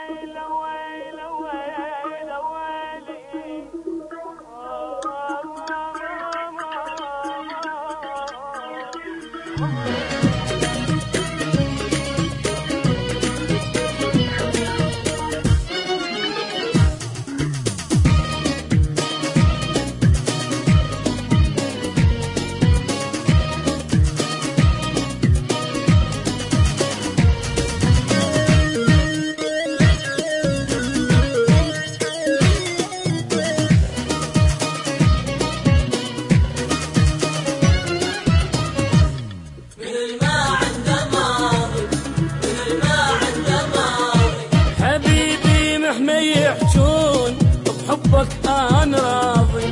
بحبك أنا راضي،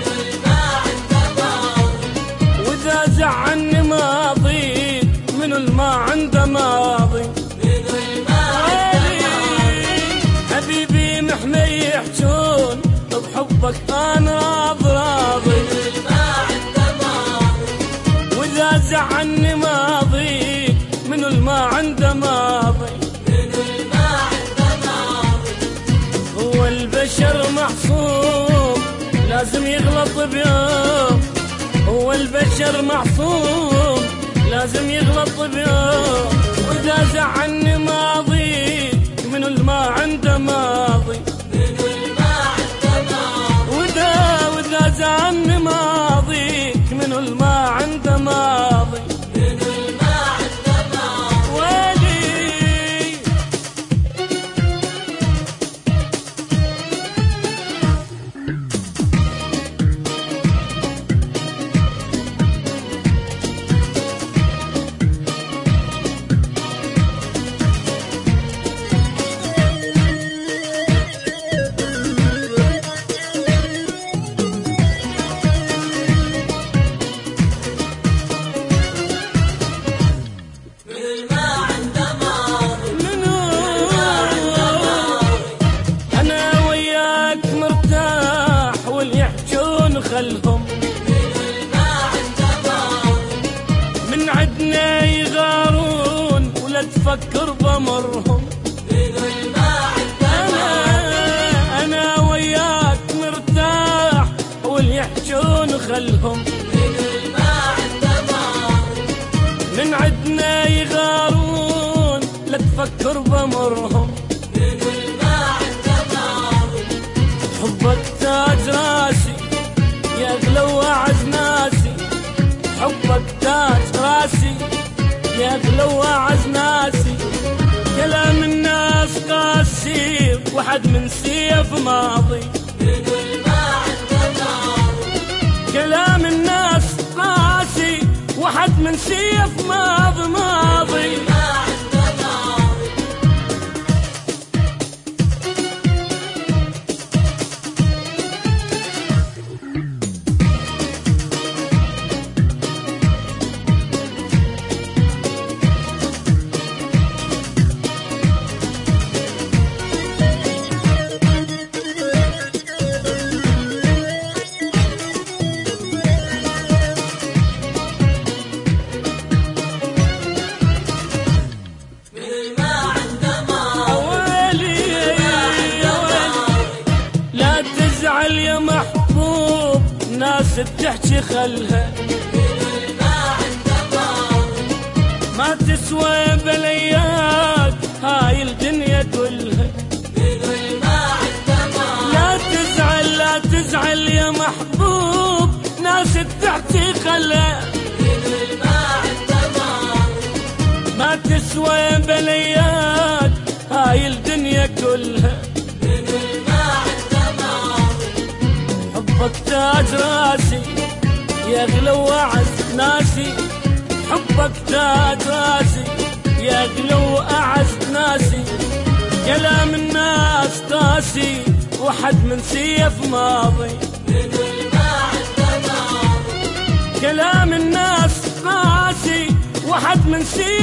وإذا زعلني ماضي من الما عنده ماضي. حبيبي محمي يحجون بحبك أنا راضي، وإذا زعلني ماضي من الما عنده ماضي. البشر معصوم لازم يغلط بيوم، هو البشر معصوم لازم يغلط بيوم. وإذا زعلني ماضي من الما عنده ماضي، وإذا زعلني ماضي من الما عنده ماضي. خلهم من عدنا يغارون ولا تفكر بمرهم. أنا وياك مرتاح واللي يحجون خلهم من عدنا يغارون لا تفكر بمرهم. حبك تاج راسي يا أغلى وأعز ناسي، حبك تاج راسي يا أغلى وأعز ناسي. كلام الناس قاسي وحد من سيف ماضي، كلام الناس قاسي وحد من سيف ماضي. يا محبوب ناس بتحكي خلها ما تسوى بليات هاي الدنيا كلها. لا تزعل يا محبوب ناس بتحكي خلها ما تسوى بليات هاي الدنيا كلها. حبك تاج راسي يا أغلى وأعز ناسي، حبك تاج راسي يا أغلى وأعز ناسي. كلام الناس قاسي وحد من سيف ماضي، كلام الناس قاسي وحد من سيف